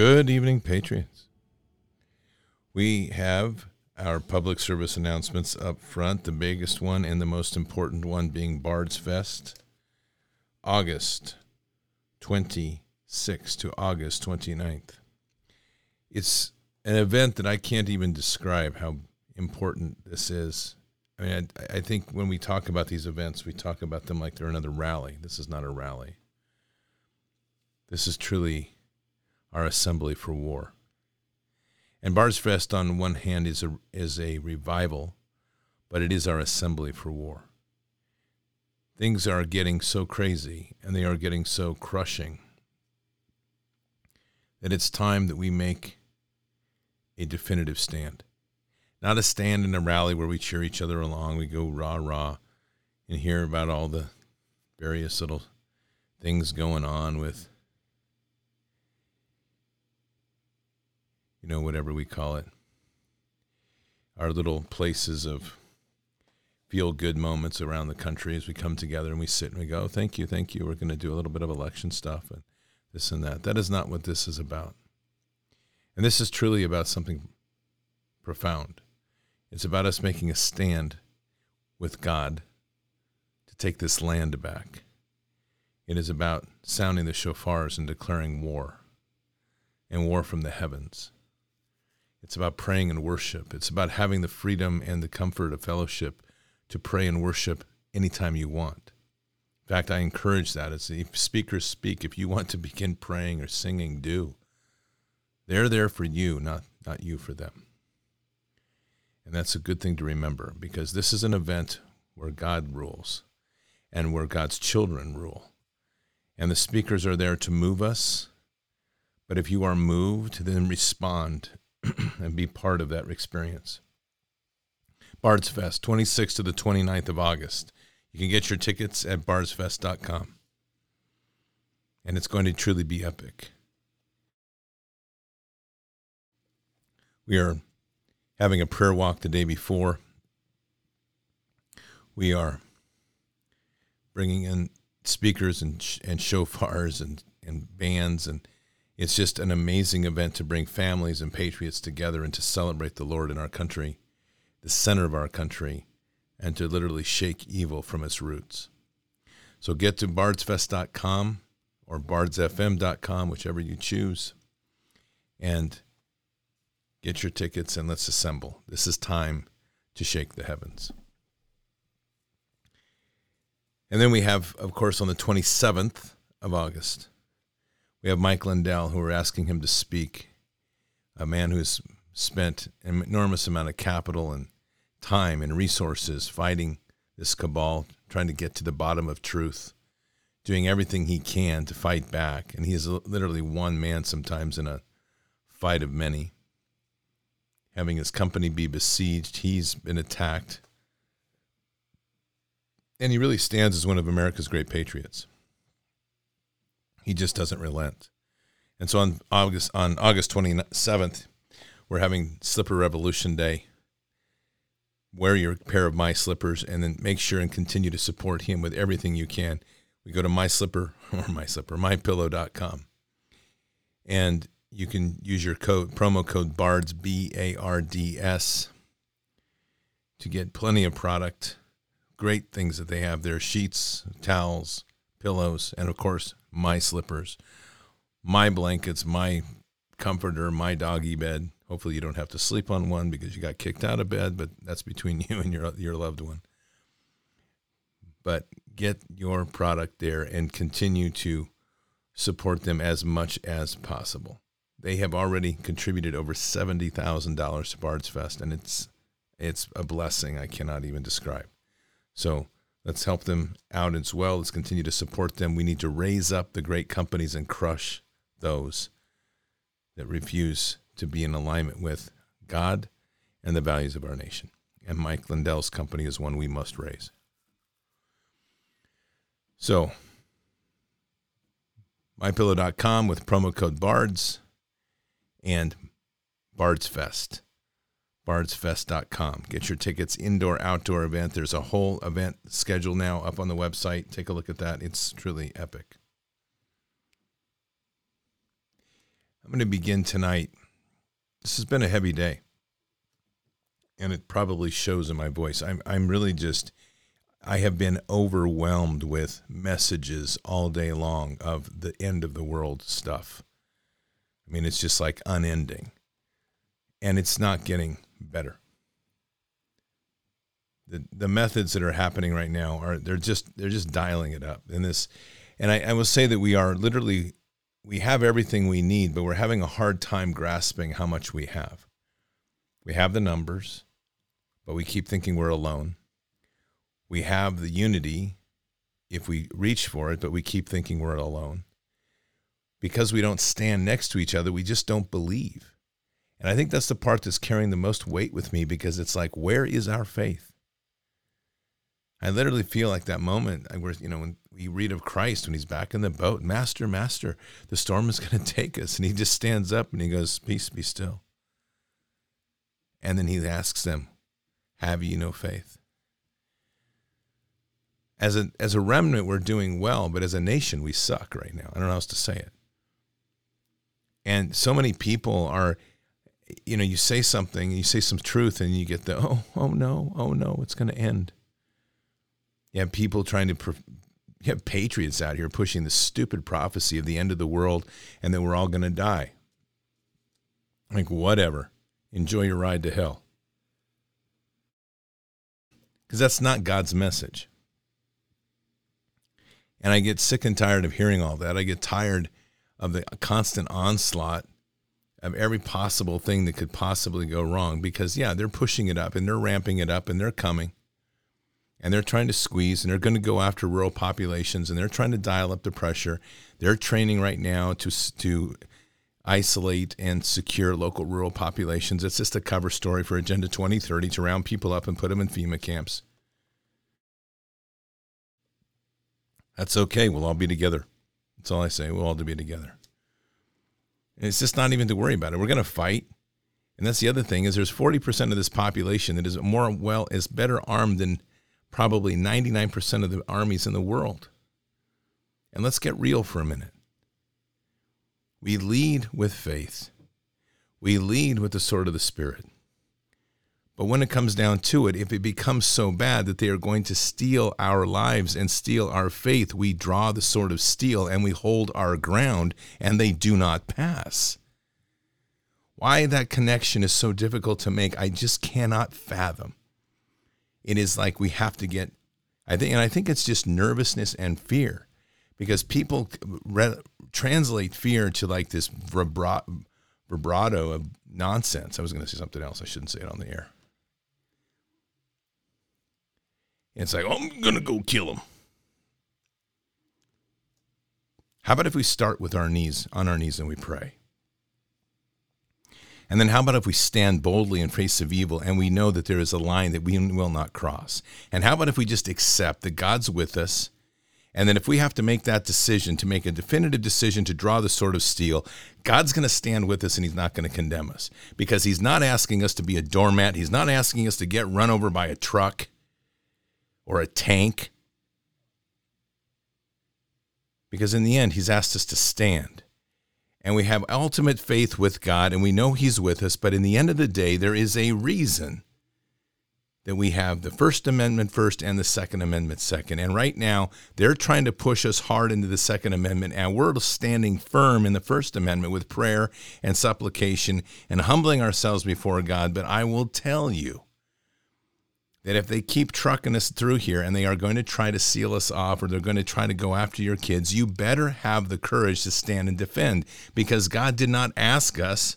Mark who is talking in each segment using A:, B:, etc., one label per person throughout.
A: Good evening, Patriots. We have our public service announcements up front, the biggest one and the most important one being Bard's Fest, August 26th to August 29th. It's an event that I can't even describe how important this is. I mean, I think when we talk about these events, we talk about them like they're another rally. This is not a rally. This is truly our assembly for war. And Bard's Fest, on one hand, is a revival, but it is our assembly for war. Things are getting so crazy, and they are getting so crushing, that it's time that we make a definitive stand. Not a stand in a rally where we cheer each other along, we go rah-rah, and hear about all the various little things going on with, whatever we call it, our little places of feel-good moments around the country as we come together and we sit and we go, thank you, we're going to do a little bit of election stuff and this and that. That is not what this is about. And this is truly about something profound. It's about us making a stand with God to take this land back. It is about sounding the shofars and declaring war, and war from the heavens. It's about praying and worship. It's about having the freedom and the comfort of fellowship to pray and worship anytime you want. In fact, I encourage that. As the speakers speak, if you want to begin praying or singing, do. They're there for you, not you for them. And that's a good thing to remember, because this is an event where God rules and where God's children rule. And the speakers are there to move us. But if you are moved, then respond and be part of that experience. Bard's Fest, 26th to the 29th of August. You can get your tickets at bardsfest.com. And it's going to truly be epic. We are having a prayer walk the day before. We are bringing in speakers and shofars and bands, and it's just an amazing event to bring families and patriots together and to celebrate the Lord in our country, the center of our country, and to literally shake evil from its roots. So get to bardsfest.com or bardsfm.com, whichever you choose, and get your tickets and let's assemble. This is time to shake the heavens. And then we have, of course, on the 27th of August, we have Mike Lindell, who we're asking him to speak, a man who's spent an enormous amount of capital and time and resources fighting this cabal, trying to get to the bottom of truth, doing everything he can to fight back. And he is literally one man sometimes in a fight of many. Having his company be besieged, he's been attacked. And he really stands as one of America's great patriots. He just doesn't relent. And so on August 27th, we're having Slipper Revolution Day. Wear your pair of My Slippers, and then make sure and continue to support him with everything you can. We go to mypillow.com. And you can use your promo code BARDS, BARDS, to get plenty of product. Great things that they have there: sheets, towels, pillows, and of course, my slippers, my blankets, my comforter, my doggy bed. Hopefully you don't have to sleep on one because you got kicked out of bed, but that's between you and your loved one. But get your product there and continue to support them as much as possible. They have already contributed over $70,000 to Bard's Fest, and it's a blessing I cannot even describe. So let's help them out as well. Let's continue to support them. We need to raise up the great companies and crush those that refuse to be in alignment with God and the values of our nation. And Mike Lindell's company is one we must raise. So, mypillow.com with promo code BARDS and Bard's Fest. bardsfest.com. Get your tickets, indoor, outdoor event. There's a whole event schedule now up on the website. Take a look at that. It's truly epic. I'm going to begin tonight. This has been a heavy day, and it probably shows in my voice. I'm really just, I have been overwhelmed with messages all day long of the end of the world stuff. I mean, it's just like unending, and it's not getting better. The methods that are happening right now they're just dialing it up. And I will say that we have everything we need, but we're having a hard time grasping how much we have. We have the numbers, but we keep thinking we're alone. We have the unity if we reach for it, but we keep thinking we're alone. Because we don't stand next to each other, we just don't believe. And I think that's the part that's carrying the most weight with me, because it's like, where is our faith? I literally feel like that moment where, when we read of Christ, when he's back in the boat, Master, Master, the storm is going to take us. And he just stands up and he goes, peace, be still. And then he asks them, have ye no faith? As a remnant, we're doing well, but as a nation, we suck right now. I don't know how else to say it. And so many people are, you say something, you say some truth, and you get the, oh no, it's going to end. You have people trying to, you have patriots out here pushing the stupid prophecy of the end of the world and that we're all going to die. Like, whatever. Enjoy your ride to hell. Because that's not God's message. And I get sick and tired of hearing all that. I get tired of the constant onslaught of every possible thing that could possibly go wrong, because, they're pushing it up and they're ramping it up and they're coming. And they're trying to squeeze, and they're going to go after rural populations, and they're trying to dial up the pressure. They're training right now to isolate and secure local rural populations. It's just a cover story for Agenda 2030 to round people up and put them in FEMA camps. That's okay. We'll all be together. That's all I say. We'll all be together. And it's just not even to worry about it. We're going to fight. And that's the other thing, is there's 40% of this population that is better armed than probably 99% of the armies in the world. And let's get real for a minute. We lead with faith. We lead with the sword of the Spirit. But when it comes down to it, if it becomes so bad that they are going to steal our lives and steal our faith, we draw the sword of steel and we hold our ground, and they do not pass. Why that connection is so difficult to make, I just cannot fathom. It is like we have to get, I think it's just nervousness and fear, because people translate fear to like this vibrato of nonsense. I was going to say something else. I shouldn't say it on the air. It's like, I'm going to go kill him. How about if we start with on our knees and we pray? And then how about if we stand boldly in face of evil and we know that there is a line that we will not cross? And how about if we just accept that God's with us, and then if we have to make that decision, to make a definitive decision to draw the sword of steel, God's going to stand with us and he's not going to condemn us, because he's not asking us to be a doormat. He's not asking us to get run over by a truck or a tank, because in the end, he's asked us to stand. And we have ultimate faith with God, and we know he's with us. But in the end of the day, there is a reason that we have the First Amendment first and the Second Amendment second. And right now, they're trying to push us hard into the Second Amendment, and we're standing firm in the First Amendment with prayer and supplication and humbling ourselves before God. But I will tell you that if they keep trucking us through here and they are going to try to seal us off, or they're going to try to go after your kids, you better have the courage to stand and defend, because God did not ask us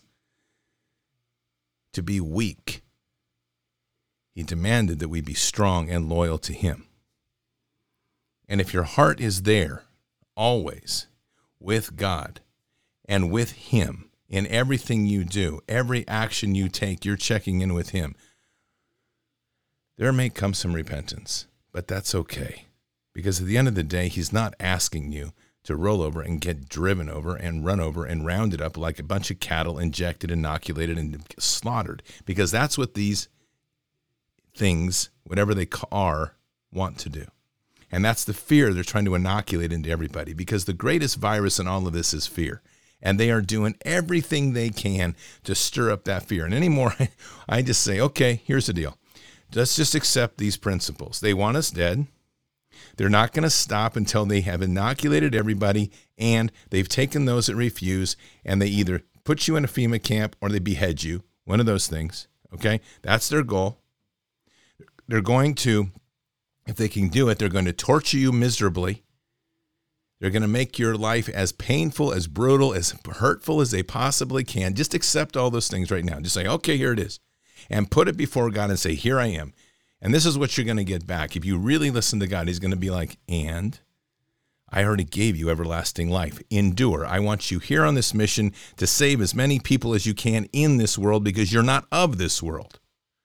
A: to be weak. He demanded that we be strong and loyal to him. And if your heart is there always with God and with him in everything you do, every action you take, you're checking in with him, there may come some repentance, but that's okay, because at the end of the day, he's not asking you to roll over and get driven over and run over and rounded up like a bunch of cattle, injected, inoculated, and slaughtered, because that's what these things, whatever they are, want to do. And that's the fear they're trying to inoculate into everybody, because the greatest virus in all of this is fear. And they are doing everything they can to stir up that fear. And anymore, I just say, okay, here's the deal. Let's just accept these principles. They want us dead. They're not going to stop until they have inoculated everybody, and they've taken those that refuse, and they either put you in a FEMA camp or they behead you, one of those things, okay? That's their goal. They're going to, if they can do it, they're going to torture you miserably. They're going to make your life as painful, as brutal, as hurtful as they possibly can. Just accept all those things right now. Just say, okay, here it is. And put it before God and say, here I am. And this is what you're going to get back. If you really listen to God, he's going to be like, and I already gave you everlasting life. Endure. I want you here on this mission to save as many people as you can in this world because you're not of this world.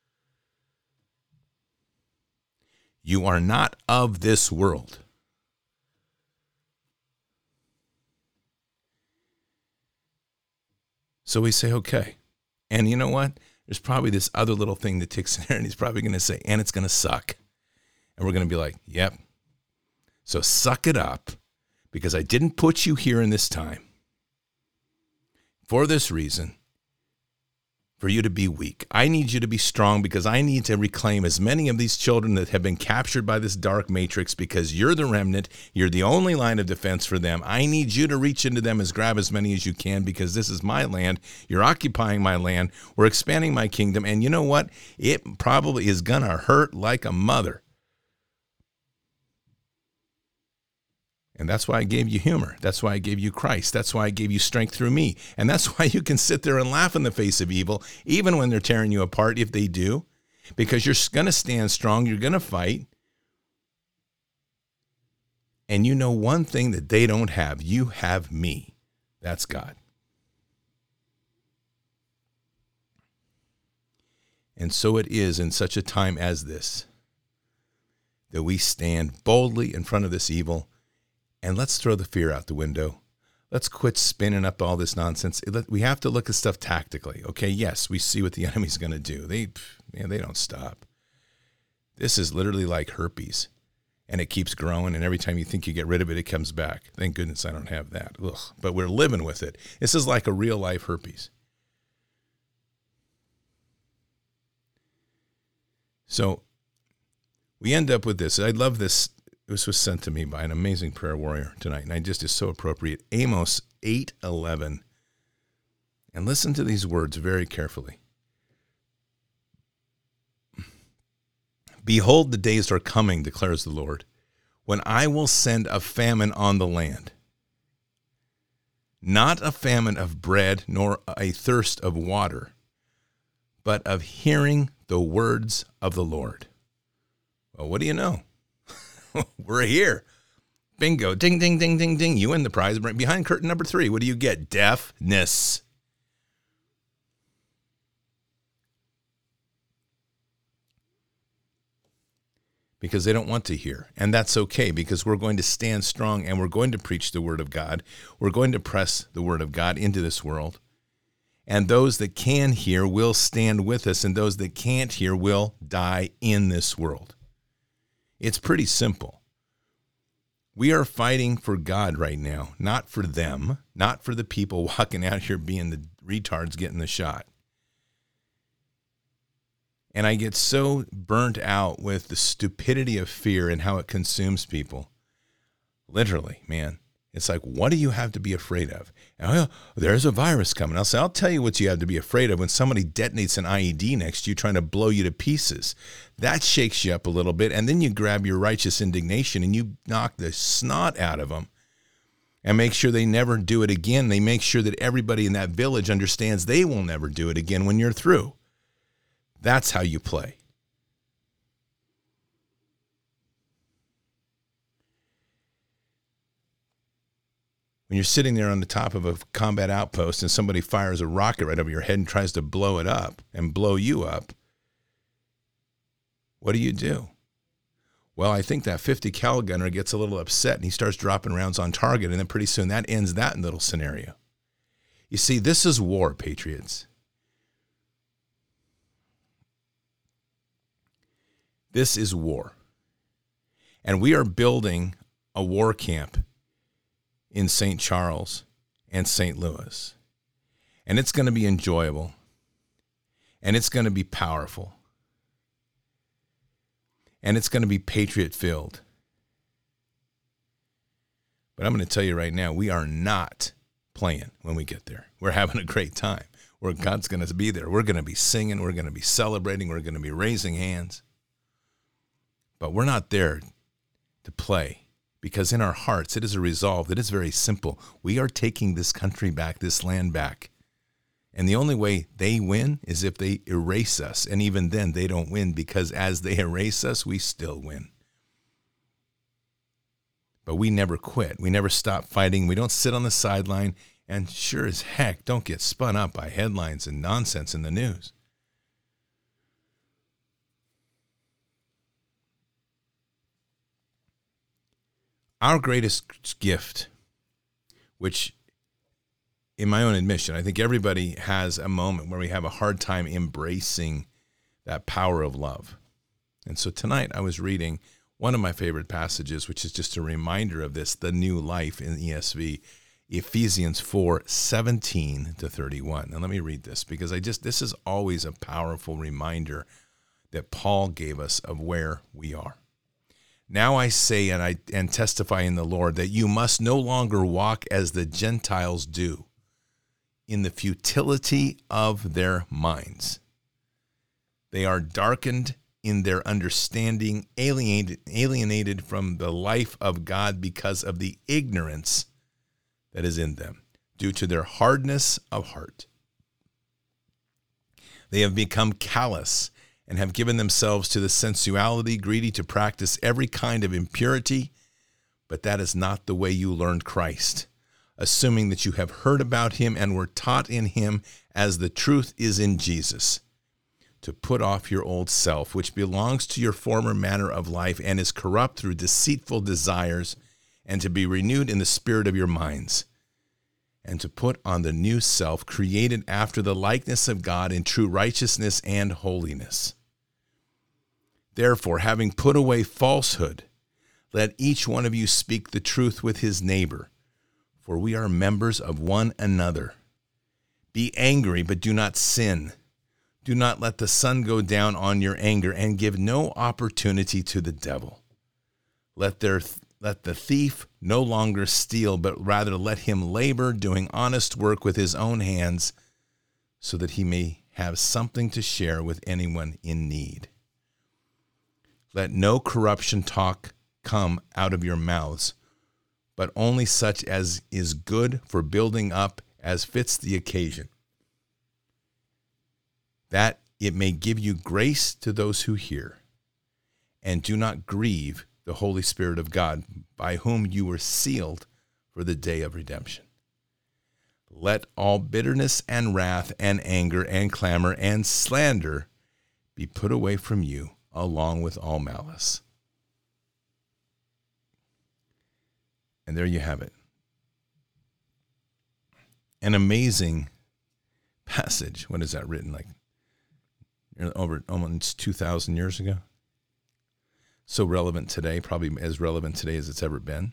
A: You are not of this world. So we say, okay. And you know what? There's probably this other little thing that ticks in there, and he's probably going to say, and it's going to suck. And we're going to be like, yep. So suck it up, because I didn't put you here in this time for this reason, for you to be weak. I need you to be strong because I need to reclaim as many of these children that have been captured by this dark matrix because you're the remnant. You're the only line of defense for them. I need you to reach into them and grab as many as you can because this is my land. You're occupying my land. We're expanding my kingdom. And you know what? It probably is going to hurt like a mother. And that's why I gave you humor. That's why I gave you Christ. That's why I gave you strength through me. And that's why you can sit there and laugh in the face of evil, even when they're tearing you apart, if they do, because you're going to stand strong. You're going to fight. And you know one thing that they don't have. You have me. That's God. And so it is in such a time as this that we stand boldly in front of this evil. And let's throw the fear out the window. Let's quit spinning up all this nonsense. We have to look at stuff tactically. Okay, yes, we see what the enemy's going to do. They don't stop. This is literally like herpes, and it keeps growing, and every time you think you get rid of it, it comes back. Thank goodness I don't have that. Ugh, but we're living with it. This is like a real-life herpes. So we end up with this. I love this. This was sent to me by an amazing prayer warrior tonight, and is so appropriate. Amos 8:11. And listen to these words very carefully. Behold, the days are coming, declares the Lord, when I will send a famine on the land. Not a famine of bread, nor a thirst of water, but of hearing the words of the Lord. Well, what do you know? We're here. Bingo. Ding, ding, ding, ding, ding. You win the prize. Behind curtain number 3, what do you get? Deafness. Because they don't want to hear. And that's okay, because we're going to stand strong and we're going to preach the word of God. We're going to press the word of God into this world. And those that can hear will stand with us, and those that can't hear will die in this world. It's pretty simple. We are fighting for God right now, not for them, not for the people walking out here being the retards getting the shot. And I get so burnt out with the stupidity of fear and how it consumes people. Literally, man. It's like, what do you have to be afraid of? Oh, there's a virus coming. I'll tell you what you have to be afraid of when somebody detonates an IED next to you trying to blow you to pieces. That shakes you up a little bit, and then you grab your righteous indignation and you knock the snot out of them and make sure they never do it again. They make sure that everybody in that village understands they will never do it again when you're through. That's how you play. When you're sitting there on the top of a combat outpost and somebody fires a rocket right over your head and tries to blow it up and blow you up, what do? Well, I think that 50 cal gunner gets a little upset and he starts dropping rounds on target, and then pretty soon that ends that little scenario. You see, this is war, patriots. This is war. And we are building a war camp in St. Charles and St. Louis. And it's going to be enjoyable. And it's going to be powerful. And it's going to be patriot-filled. But I'm going to tell you right now, we are not playing when we get there. We're having a great time. Where God's going to be there. We're going to be singing. We're going to be celebrating. We're going to be raising hands. But we're not there to play, because in our hearts, it is a resolve that is very simple. We are taking this country back, this land back. And the only way they win is if they erase us. And even then, they don't win, because as they erase us, we still win. But we never quit. We never stop fighting. We don't sit on the sideline. And sure as heck, don't get spun up by headlines and nonsense in the news. Our greatest gift, which in my own admission, I think everybody has a moment where we have a hard time embracing that power of love. And so tonight I was reading one of my favorite passages, which is just a reminder of this, the new life in ESV, Ephesians 4:17-31. Now let me read this, because this is always a powerful reminder that Paul gave us of where we are. Now I say and testify in the Lord that you must no longer walk as the Gentiles do, in the futility of their minds. They are darkened in their understanding, alienated from the life of God because of the ignorance that is in them, due to their hardness of heart. They have become callous and have given themselves to the sensuality, greedy to practice every kind of impurity, but that is not the way you learned Christ, assuming that you have heard about him and were taught in him as the truth is in Jesus, to put off your old self, which belongs to your former manner of life and is corrupt through deceitful desires, and to be renewed in the spirit of your minds, and to put on the new self, created after the likeness of God in true righteousness and holiness. Therefore, having put away falsehood, let each one of you speak the truth with his neighbor, for we are members of one another. Be angry, but do not sin. Do not let the sun go down on your anger, and give no opportunity to the devil. Let the thief no longer steal, but rather let him labor, doing honest work with his own hands, so that he may have something to share with anyone in need. Let no corruption talk come out of your mouths, but only such as is good for building up as fits the occasion, that it may give you grace to those who hear. And do not grieve the Holy Spirit of God, by whom you were sealed for the day of redemption. Let all bitterness and wrath and anger and clamor and slander be put away from you, along with all malice. And there you have it. An amazing passage. What is that written? Like over almost 2,000 years ago? So relevant today, probably as relevant today as it's ever been.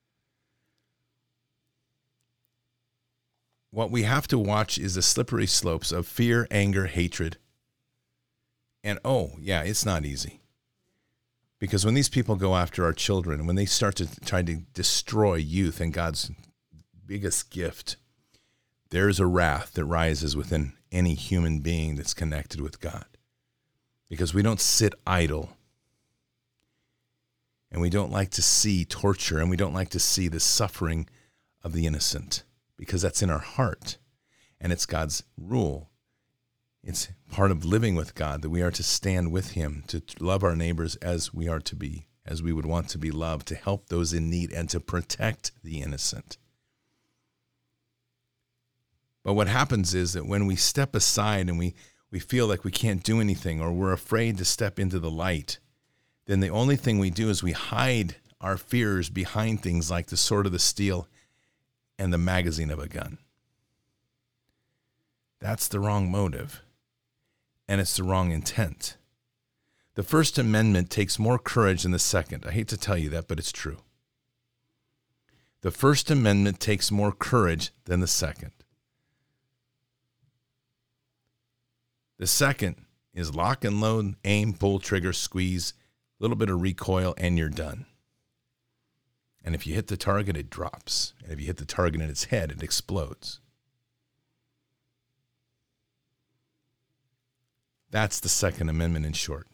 A: What we have to watch is the slippery slopes of fear, anger, hatred. And it's not easy. Because when these people go after our children, when they start to try to destroy youth and God's biggest gift, there's a wrath that rises within any human being that's connected with God. Because we don't sit idle. And we don't like to see torture, and we don't like to see the suffering of the innocent, because that's in our heart. And it's God's rule. It's part of living with God that we are to stand with him, to love our neighbors as we are to be, as we would want to be loved, to help those in need, and to protect the innocent. But what happens is that when we step aside and we feel like we can't do anything, or we're afraid to step into the light, then the only thing we do is we hide our fears behind things like the sword of the steel and the magazine of a gun. That's the wrong motive, and it's the wrong intent. The First Amendment takes more courage than the Second. I hate to tell you that, but it's true. The First Amendment takes more courage than the second. The second is lock and load, aim, pull trigger, squeeze, a little bit of recoil, and you're done. And if you hit the target, it drops. And if you hit the target in its head, it explodes. That's the Second Amendment in short.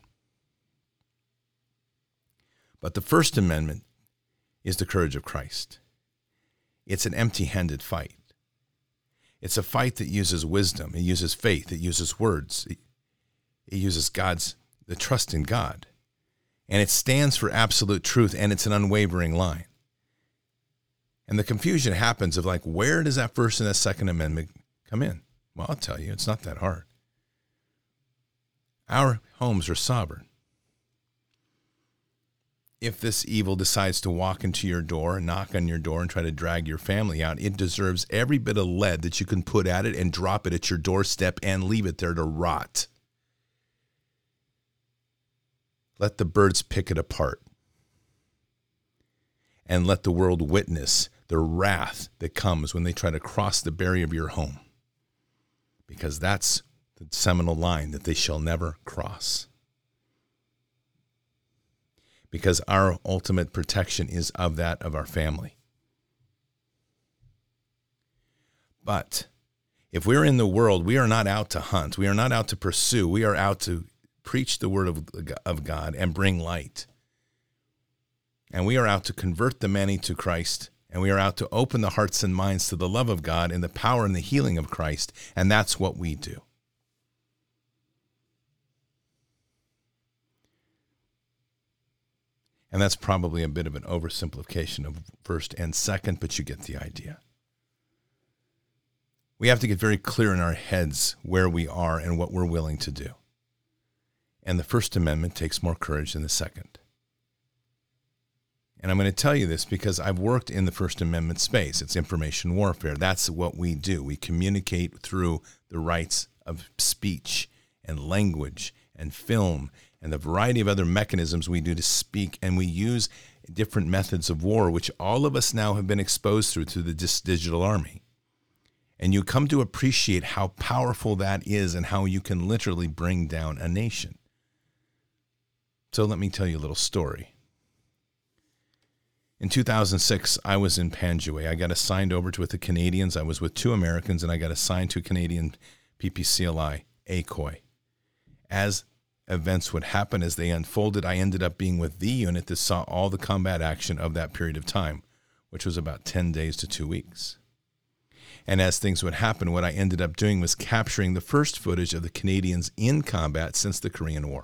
A: But the First Amendment is the courage of Christ. It's an empty-handed fight. It's a fight that uses wisdom. It uses faith. It uses words. It uses the trust in God. And it stands for absolute truth, and it's an unwavering line. And the confusion happens of like, where does that First and that Second Amendment come in? Well, I'll tell you, it's not that hard. Our homes are sovereign. If this evil decides to walk into your door and knock on your door and try to drag your family out, it deserves every bit of lead that you can put at it and drop it at your doorstep and leave it there to rot. Let the birds pick it apart. And let the world witness the wrath that comes when they try to cross the barrier of your home. Because that's the seminal line that they shall never cross. Because our ultimate protection is of that of our family. But if we're in the world, we are not out to hunt. We are not out to pursue. We are out to preach the word of God and bring light. And we are out to convert the many to Christ. And we are out to open the hearts and minds to the love of God and the power and the healing of Christ. And that's what we do. And that's probably a bit of an oversimplification of first and second, but you get the idea. We have to get very clear in our heads where we are and what we're willing to do. And the First Amendment takes more courage than the second. And I'm going to tell you this because I've worked in the First Amendment space. It's information warfare. That's what we do. We communicate through the rights of speech and language and film and the variety of other mechanisms we do to speak, and we use different methods of war, which all of us now have been exposed through the digital army. And you come to appreciate how powerful that is and how you can literally bring down a nation. So let me tell you a little story. In 2006, I was in Panjwai. I got assigned over with the Canadians. I was with 2 Americans, and I got assigned to a Canadian PPCLI, ACOI. As events would happen as they unfolded, I ended up being with the unit that saw all the combat action of that period of time, which was about 10 days to 2 weeks. And as things would happen, what I ended up doing was capturing the first footage of the Canadians in combat since the Korean War.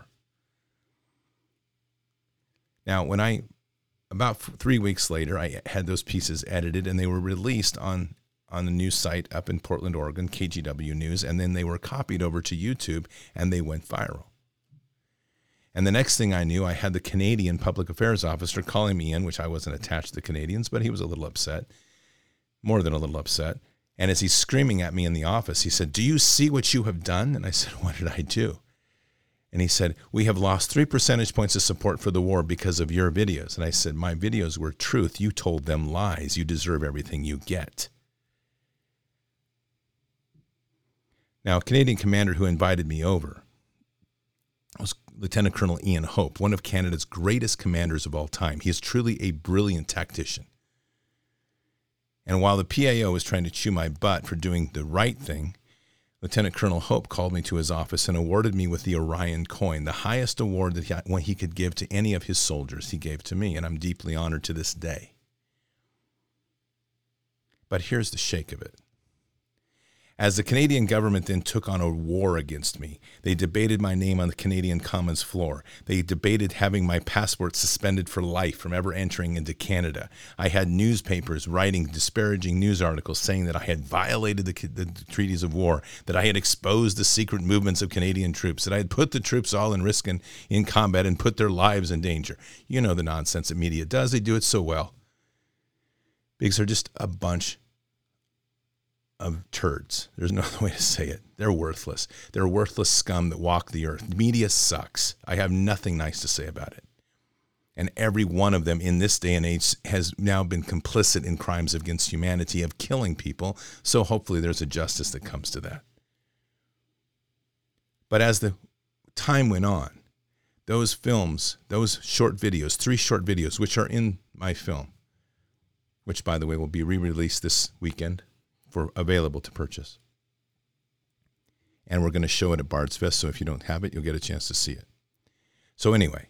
A: Now, about 3 weeks later, I had those pieces edited and they were released on the news site up in Portland, Oregon, KGW News, and then they were copied over to YouTube and they went viral. And the next thing I knew, I had the Canadian public affairs officer calling me in, which I wasn't attached to the Canadians, but he was a little upset, more than a little upset. And as he's screaming at me in the office, he said, "Do you see what you have done?" And I said, "What did I do?" And he said, "We have lost 3 percentage points of support for the war because of your videos." And I said, "My videos were truth. You told them lies. You deserve everything you get." Now, a Canadian commander who invited me over was Lieutenant Colonel Ian Hope, one of Canada's greatest commanders of all time. He is truly a brilliant tactician. And while the PAO was trying to chew my butt for doing the right thing, Lieutenant Colonel Hope called me to his office and awarded me with the Orion Coin, the highest award that he could give to any of his soldiers. He gave to me, and I'm deeply honored to this day. But here's the shake of it. As the Canadian government then took on a war against me, they debated my name on the Canadian Commons floor. They debated having my passport suspended for life from ever entering into Canada. I had newspapers writing disparaging news articles saying that I had violated the treaties of war, that I had exposed the secret movements of Canadian troops, that I had put the troops all in risk in combat and put their lives in danger. You know the nonsense that media does. They do it so well. Because they're just a bunch of turds. There's no other way to say it. They're worthless. They're worthless scum that walk the earth. Media sucks. I have nothing nice to say about it. And every one of them in this day and age has now been complicit in crimes against humanity of killing people. So hopefully there's a justice that comes to that. But as the time went on, those films, those short videos, 3 short videos, which are in my film, which, by the way, will be re-released this weekend for available to purchase. And we're going to show it at Bard's Fest, so if you don't have it, you'll get a chance to see it. So anyway,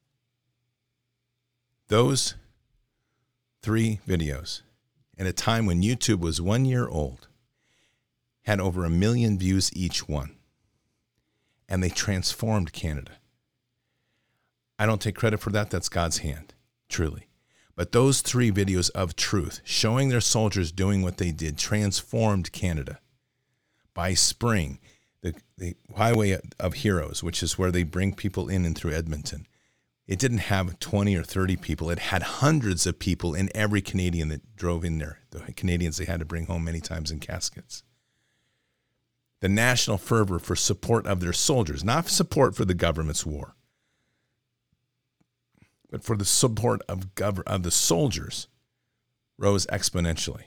A: those 3 videos, at a time when YouTube was 1 year old, had over 1 million views each one. And they transformed Canada. I don't take credit for that. That's God's hand, truly. But those 3 videos of truth, showing their soldiers doing what they did, transformed Canada. By spring, the Highway of Heroes, which is where they bring people in and through Edmonton, it didn't have 20 or 30 people. It had hundreds of people in every Canadian that drove in there. The Canadians they had to bring home many times in caskets. The national fervor for support of their soldiers, not support for the government's war, but for the support of the soldiers, rose exponentially.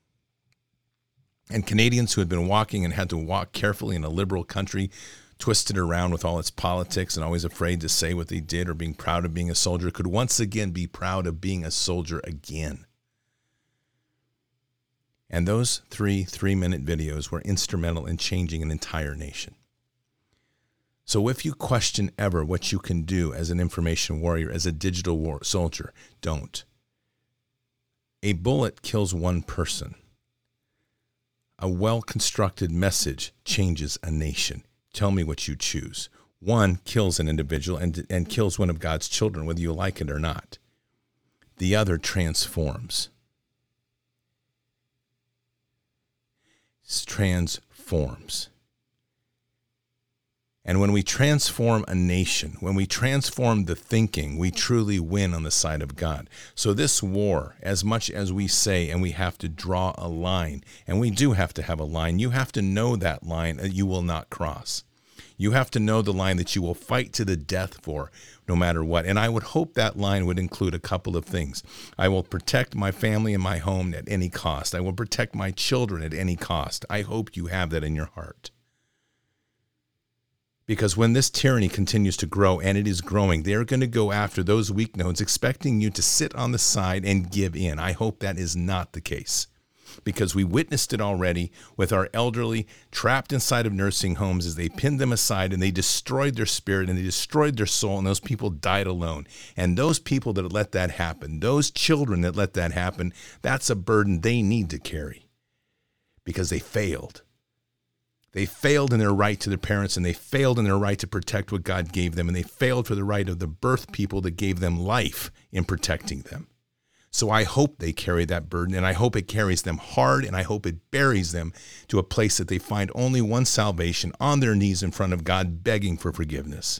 A: And Canadians who had been walking and had to walk carefully in a liberal country, twisted around with all its politics and always afraid to say what they did or being proud of being a soldier, could once again be proud of being a soldier again. And those 3 3-minute videos were instrumental in changing an entire nation. So if you question ever what you can do as an information warrior, as a digital war soldier, don't. A bullet kills 1 person. A well-constructed message changes a nation. Tell me what you choose. 1 kills an individual and kills one of God's children, whether you like it or not. The other transforms. Transforms. And when we transform a nation, when we transform the thinking, we truly win on the side of God. So this war, as much as we say, and we have to draw a line, and we do have to have a line, you have to know that line that you will not cross. You have to know the line that you will fight to the death for, no matter what. And I would hope that line would include a couple of things. I will protect my family and my home at any cost. I will protect my children at any cost. I hope you have that in your heart. Because when this tyranny continues to grow, and it is growing, they're going to go after those weak nodes, expecting you to sit on the side and give in. I hope that is not the case. Because we witnessed it already with our elderly trapped inside of nursing homes as they pinned them aside and they destroyed their spirit and they destroyed their soul, and those people died alone. And those people that let that happen, those children that let that happen, that's a burden they need to carry because they failed. They failed in their right to their parents, and they failed in their right to protect what God gave them, and they failed for the right of the birth people that gave them life in protecting them. So I hope they carry that burden, and I hope it carries them hard, and I hope it buries them to a place that they find only one salvation, on their knees in front of God, begging for forgiveness.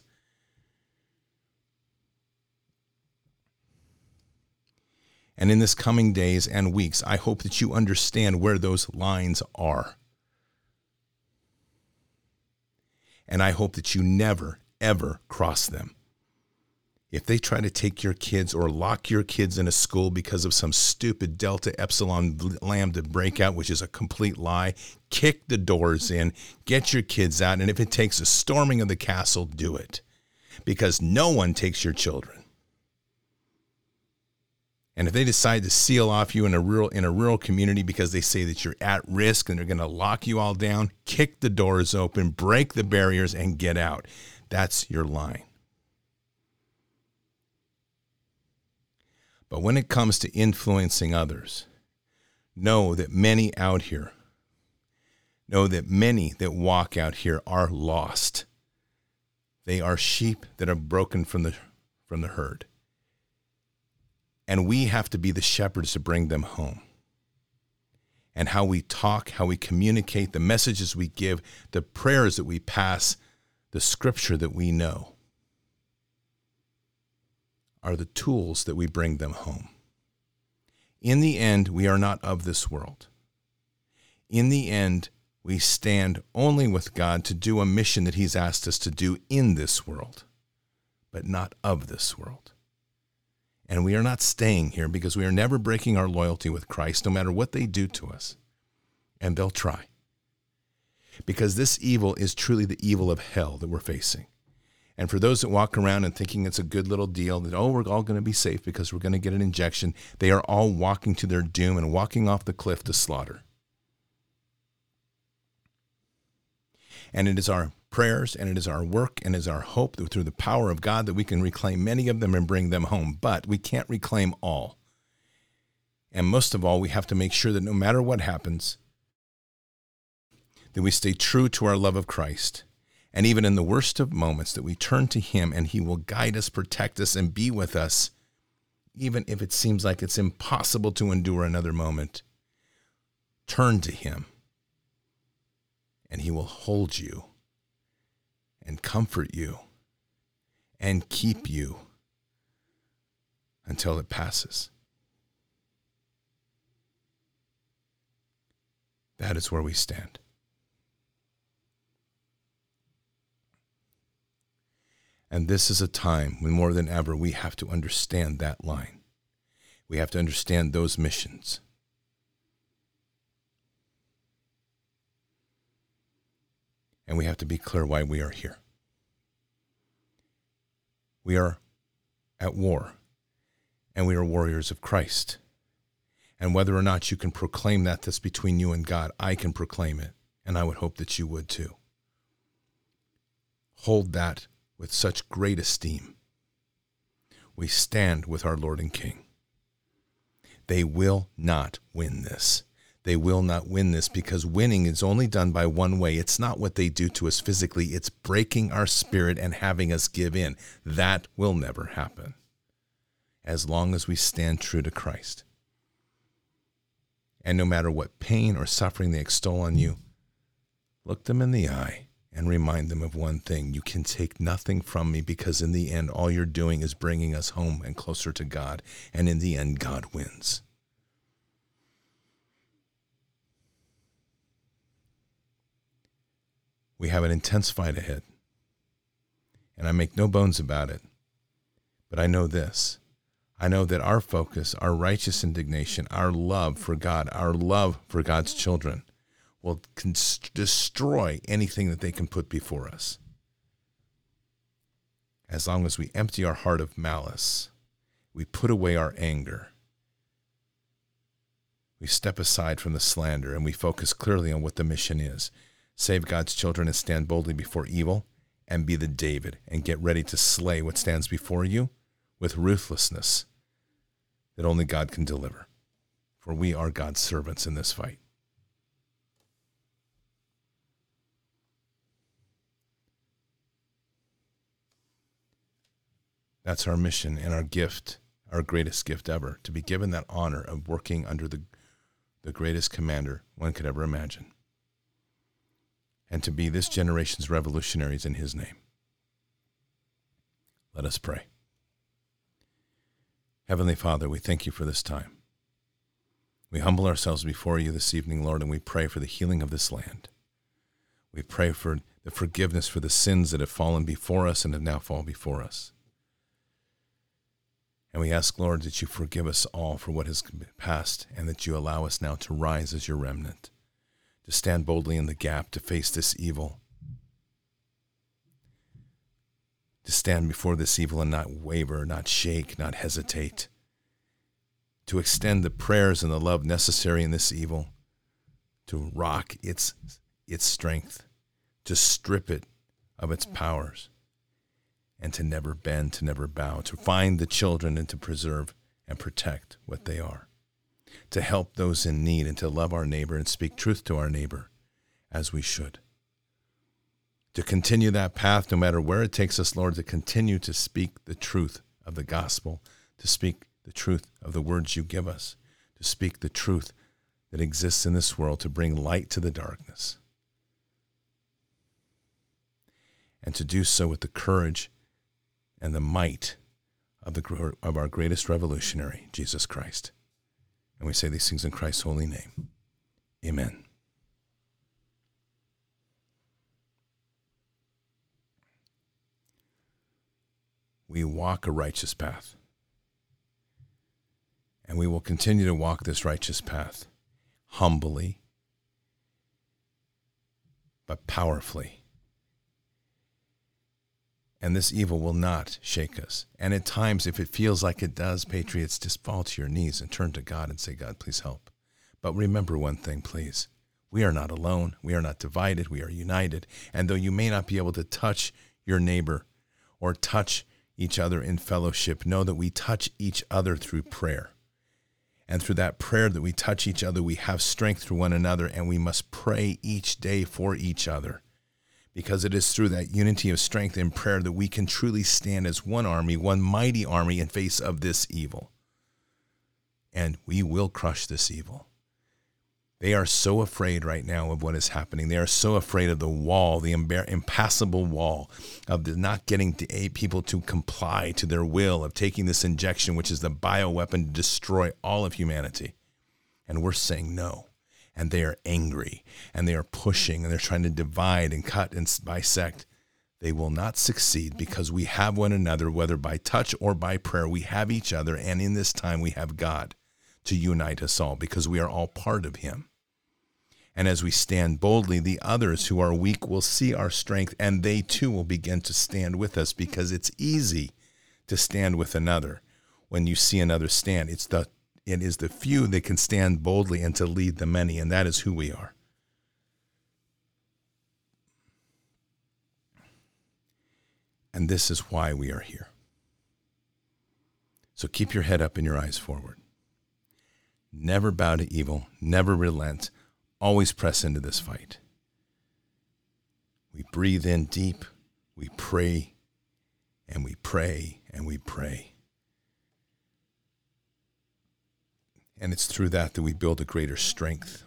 A: And in this coming days and weeks, I hope that you understand where those lines are. And I hope that you never, ever cross them. If they try to take your kids or lock your kids in a school because of some stupid Delta Epsilon Lambda breakout, which is a complete lie, kick the doors in, get your kids out, and if it takes a storming of the castle, do it. Because no one takes your children. And if they decide to seal off you in a rural community because they say that you're at risk and they're going to lock you all down, kick the doors open, break the barriers, and get out. That's your line. But when it comes to influencing others, know that many out here, know that many that walk out here are lost. They are sheep that are broken from the herd. And we have to be the shepherds to bring them home. And how we talk, how we communicate, the messages we give, the prayers that we pass, the scripture that we know are the tools that we bring them home. In the end, we are not of this world. In the end, we stand only with God to do a mission that he's asked us to do in this world, but not of this world. And we are not staying here because we are never breaking our loyalty with Christ, no matter what they do to us. And they'll try. Because this evil is truly the evil of hell that we're facing. And for those that walk around and thinking it's a good little deal, that, oh, we're all going to be safe because we're going to get an injection, they are all walking to their doom and walking off the cliff to slaughter. And it is our prayers and it is our work and it is our hope that through the power of God that we can reclaim many of them and bring them home. But we can't reclaim all. And most of all, we have to make sure that no matter what happens, that we stay true to our love of Christ. And even in the worst of moments, that we turn to him and he will guide us, protect us, and be with us, even if it seems like it's impossible to endure another moment. Turn to him, and he will hold you and comfort you and keep you until it passes. That is where we stand. And this is a time when more than ever we have to understand that line. We have to understand those missions. And we have to be clear why we are here. We are at war, and we are warriors of Christ. And whether or not you can proclaim that's between you and God, I can proclaim it, and I would hope that you would too. Hold that with such great esteem. We stand with our Lord and King. They will not win this. They will not win this because winning is only done by one way. It's not what they do to us physically. It's breaking our spirit and having us give in. That will never happen as long as we stand true to Christ. And no matter what pain or suffering they extol on you, look them in the eye and remind them of one thing. You can take nothing from me because in the end, all you're doing is bringing us home and closer to God. And in the end, God wins. We have an intense fight ahead. And I make no bones about it. But I know this. I know that our focus, our righteous indignation, our love for God, our love for God's children will destroy anything that they can put before us. As long as we empty our heart of malice, we put away our anger, we step aside from the slander, and we focus clearly on what the mission is. Save God's children and stand boldly before evil, and be the David, and get ready to slay what stands before you with ruthlessness that only God can deliver. For we are God's servants in this fight. That's our mission and our gift, our greatest gift ever, to be given that honor of working under the greatest commander one could ever imagine, and to be this generation's revolutionaries in his name. Let us pray. Heavenly Father, we thank you for this time. We humble ourselves before you this evening, Lord, and we pray for the healing of this land. We pray for the forgiveness for the sins that have fallen before us and have now fallen before us. And we ask, Lord, that you forgive us all for what has passed and that you allow us now to rise as your remnant, to stand boldly in the gap, to face this evil, to stand before this evil and not waver, not shake, not hesitate, to extend the prayers and the love necessary in this evil, to rock its strength, to strip it of its powers, and to never bend, to never bow, to find the children and to preserve and protect what they are, to help those in need and to love our neighbor and speak truth to our neighbor as we should. To continue that path no matter where it takes us, Lord, to continue to speak the truth of the gospel, to speak the truth of the words you give us, to speak the truth that exists in this world, to bring light to the darkness, and to do so with the courage and the might of our greatest revolutionary, Jesus Christ. And we say these things in Christ's holy name. Amen. We walk a righteous path. And we will continue to walk this righteous path humbly, but powerfully. And this evil will not shake us. And at times, if it feels like it does, patriots, just fall to your knees and turn to God and say, God, please help. But remember one thing, please. We are not alone. We are not divided. We are united. And though you may not be able to touch your neighbor or touch each other in fellowship, know that we touch each other through prayer. And through that prayer that we touch each other, we have strength through one another, and we must pray each day for each other. Because it is through that unity of strength in prayer that we can truly stand as one army, one mighty army in face of this evil. And we will crush this evil. They are so afraid right now of what is happening. They are so afraid of the wall, the impassable wall of the not getting people to comply to their will of taking this injection, which is the bioweapon to destroy all of humanity. And we're saying no. And they are angry, and they are pushing, and they're trying to divide and cut and bisect. They will not succeed because we have one another, whether by touch or by prayer. We have each other, and in this time we have God to unite us all because we are all part of him. And as we stand boldly, the others who are weak will see our strength, and they too will begin to stand with us because it's easy to stand with another when you see another stand. It is the few that can stand boldly and to lead the many, and that is who we are. And this is why we are here. So keep your head up and your eyes forward. Never bow to evil, never relent, always press into this fight. We breathe in deep, we pray, and we pray, and we pray. And it's through that we build a greater strength,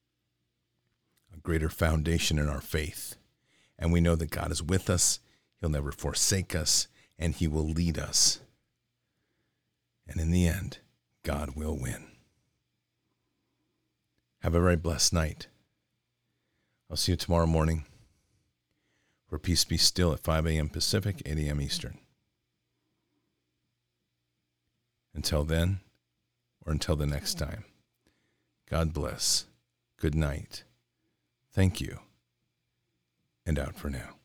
A: a greater foundation in our faith. And we know that God is with us. He'll never forsake us, and he will lead us. And in the end, God will win. Have a very blessed night. I'll see you tomorrow morning for Peace Be Still at 5 a.m. Pacific, 8 a.m. Eastern. Until then, or until the next time, God bless, good night, thank you, and out for now.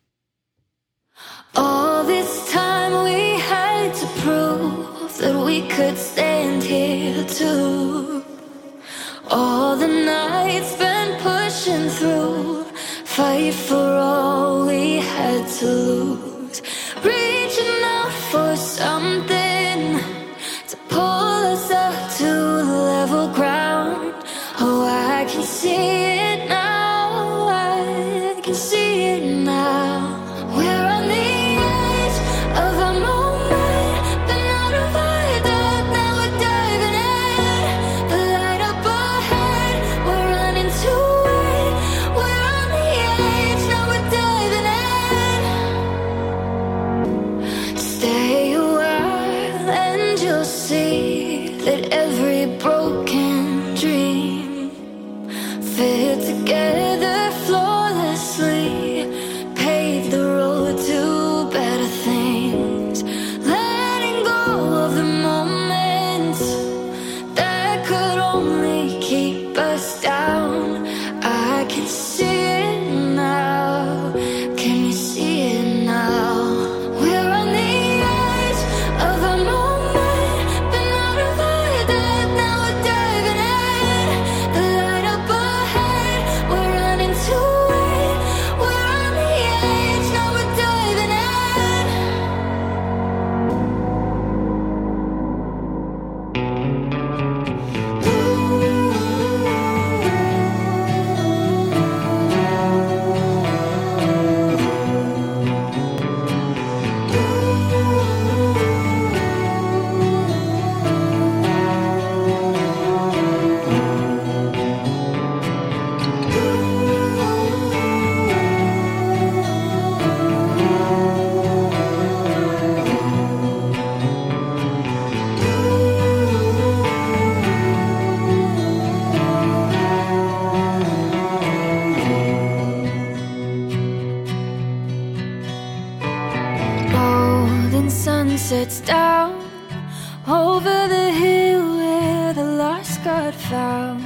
B: All this time we had to prove that we could stand here too. All the nights spent pushing through, fight for all we had to lose. Reaching out for something to pull us up to level ground. Oh, I can see it now, I can see it now. We're on the edge of a moment, been out of our depth, now we're diving in. The light up ahead, we're running to it. We're on the edge, now we're diving in. Stay a while and you'll see that every broken dream fit together flawlessly, pave the road to better things. Letting go of the moments that could only keep us down. I can see it now, can you see it now? We're on the edge of a moment, been out of our depth, now we're diving in. The light up ahead, we're running to it. We're on the edge, now we're diving golden sun sets down over the hill where lost got found.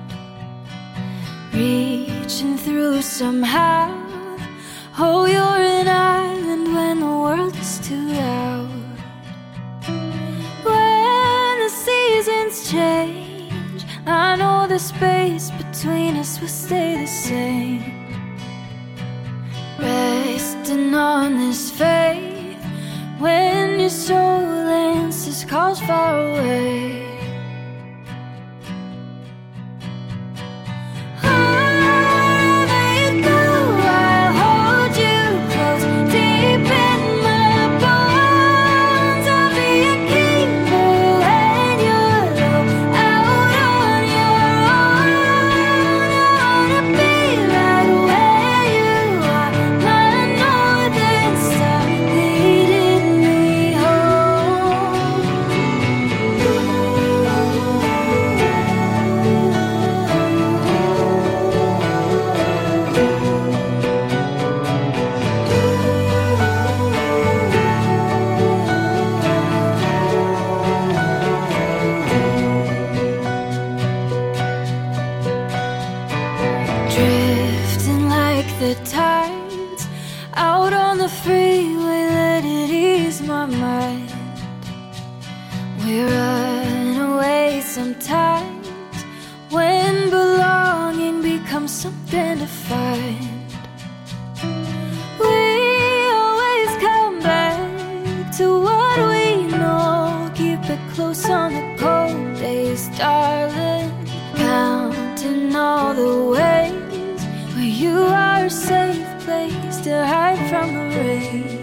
B: Reaching through somehow. Oh, you're an island when the world is too loud. When the seasons change, I know the space between us will stay the same. Resting on this faith, when your soul answers calls far away. Drifting like the tides out on the freeway, let it ease my mind. We run away sometimes when belonging becomes something to find. We always come back to what we know. Keep it close on the cold days, darling. Counting all the ways where you are a safe place to hide from the rain.